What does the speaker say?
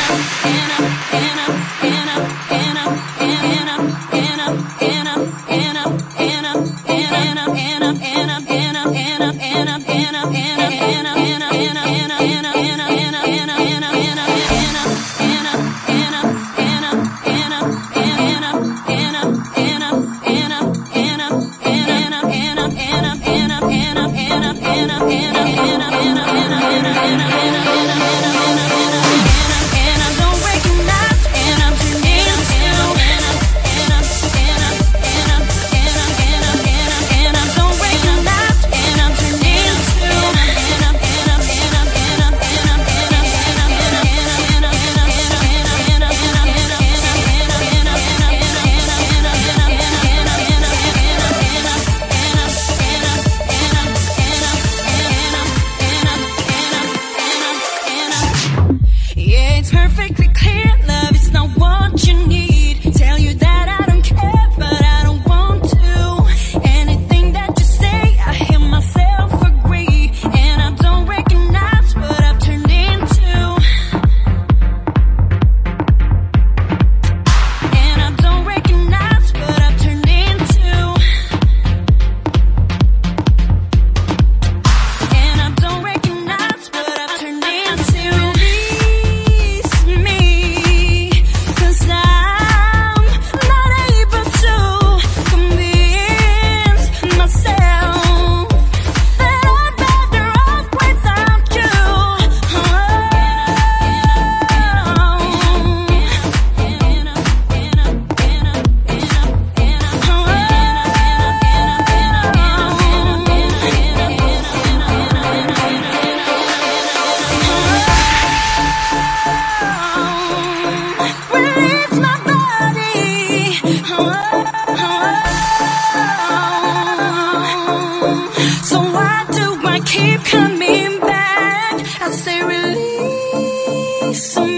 Perfectly clear, love is not what you need. Tell you that I don't care, but I don't want to. Anything that you say, I hear myself agree. And I don't recognize what I've turned into. And I don't recognize what I've turned into. And I don't recognize what I've turned into. So why do I keep coming back? I say release.